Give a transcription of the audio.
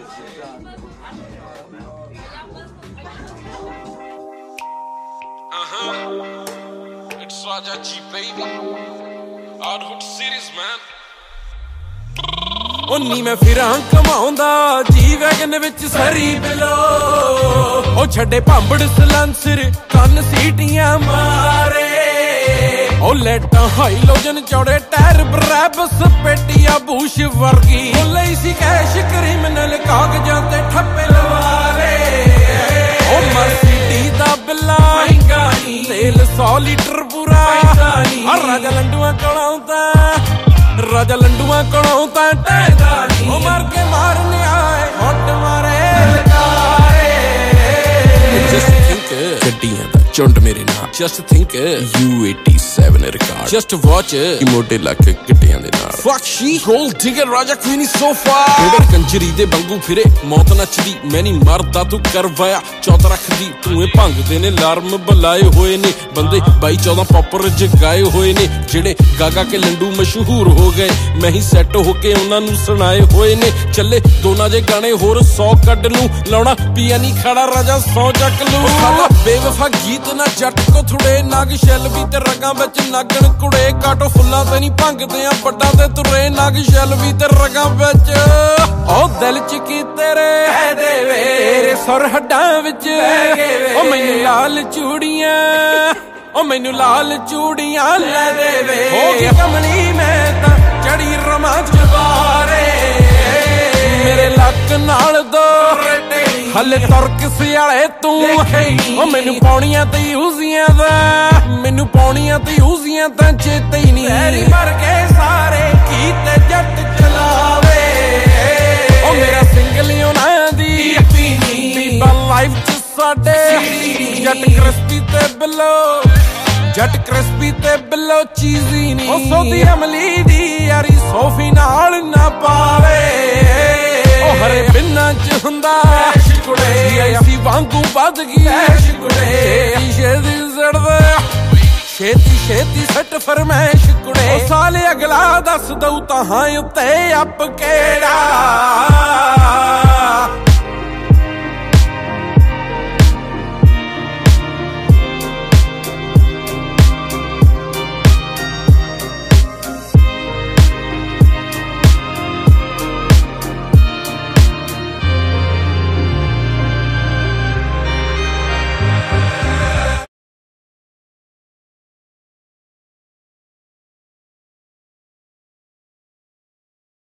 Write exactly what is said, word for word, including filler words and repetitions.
Uh-huh. It's Raja G, baby. Outhood series, man. उन्नी मैं फिरां कमाउंदा G wagon विच सरी below ओ छड्डे भांबड़ सलांसर कन सीटियां मारे ओ लेटां हाइलोजन चौड़े टायर ब्रैबस पेटिया बूश वर्गी ओ लई सी कैश क्रिमिनल कागजां ते ठप्पे लवारे ओ मर्सिडी दा बिल्ला तेल सौ लीटर पूरा हर राजा लंडुआ कलाउंदा राजा लंडुआ कोलों तां टहदा नी ओ मर के मारने आए होट मारे लकारे जस्ट थिंक गड्डियां दा झुंड मेरे नाल just think you eighty seven record just watch मोटे लक गड्डियां दे नाल फक शी गोल्ड डिगर राजा क्वीन इज सो फार तेरे कंजरी दे वांगू फिरे मौत नचदी मैं नहीं मरदा तू करवाया चौथ रखदी तू ए भंगदे ने अलार्म बुलाए होए ने बंदे बाई चौदह पॉपर जगाए होए ने जेड़े गागा के लंडू मशहूर हो गए मैं ही सैट होके उन्हां नू सुनाए होए ने चले दोना जे गाने होर सौ कड लूं लाउणा पिया नहीं खड़ा राजा सौ चक लूं बेवफा गीत ना जट को थुड़े नाग शैल भी ते रगां विच नागण कुड़े काटो फुल्लां ते नहीं भंगदे आ बड्डां ते तुरे नाग शैल भी ते रगां विच ओ दिल च की तेरे देवे तेरे सुर हड्डां विच ओ मैनू लाल चूड़ियां ओ मैनू लाल चूड़ियां ले देवे हो गई कमली मैं तां चढ़ी रमा चबारे मेरे लक नाल दो हले तुरक सियाले तू ओ मैनू पौणियां ते यूजियां दा मैनू पौणियां ते यूजियां तां चेते ही नहीं तेरी मर के सारे कीते जट चलावे ओ मेरा सिंगल ना दी बीबा लाइफ च साडे जट क्रिस्पी ते बिलो जट क्रिस्पी ते बिलो चीज़ी नहीं ओ सोदी अमली दी यारी सोफी नाल ना पावे ओ हरे बिन्ना च हुंदा कुड़े ऐसी वांगू बद गई छेती छेती सड़दे छेती छेती सट फरमैश कुड़े ओ साले अगला दस दऊ तां उत्ते अप केड़ा